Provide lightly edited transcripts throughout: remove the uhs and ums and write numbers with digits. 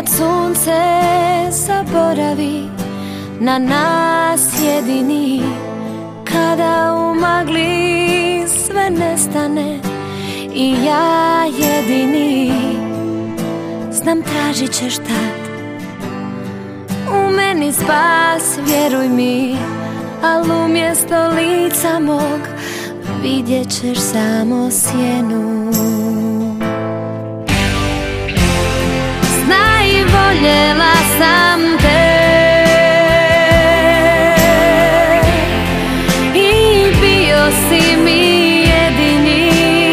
kad sunce zaboravi na nas jedini, kada u magli sve nestane i ja jedini. Znam tražit ćeš tad u meni spas, vjeruj mi, al umjesto lica mog vidjet ćeš samo sjenu. Znaj, voljela sam te i bio si mi jedini,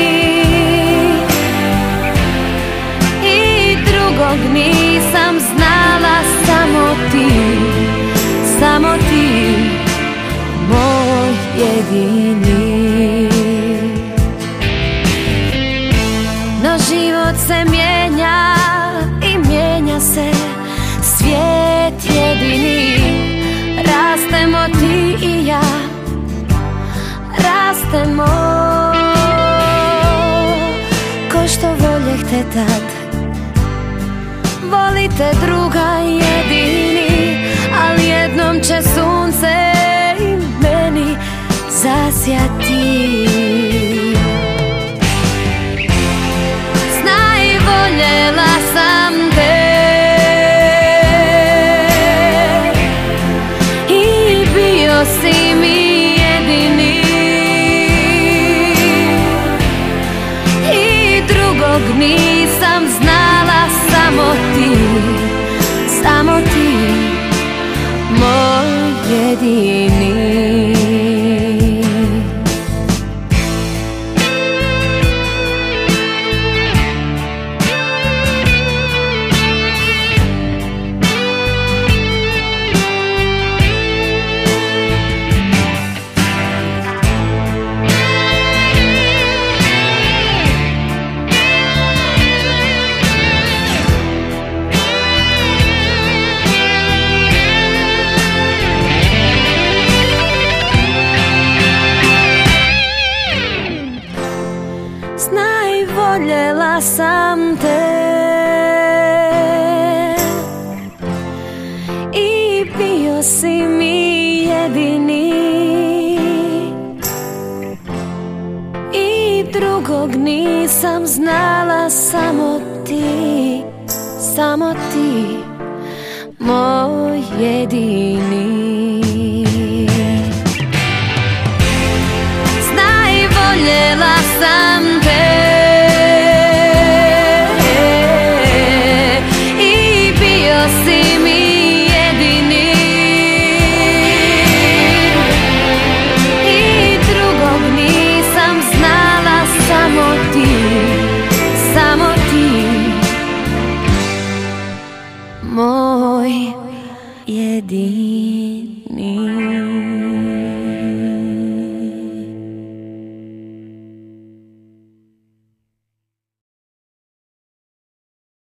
i drugog nisam znala, samo ti, moj jedini. No život se mijenja i mijenja se svijet jedini. Rastemo ti i ja, rastemo ko što voljeh te tad. Volite druga jedini, ali jednom će sunce i meni zasjati. Znaj, voljela sam te i bio si mi jedini, i drugog nisam znala, samo ti, moj jedini. Znaj, voljela sam te i bio si mi jedini, i drugog nisam znala, samo ti, moj jedini. Znaj, voljela sam te i bio si mi jedini, i drugog nisam znala, samo ti, moj jedini.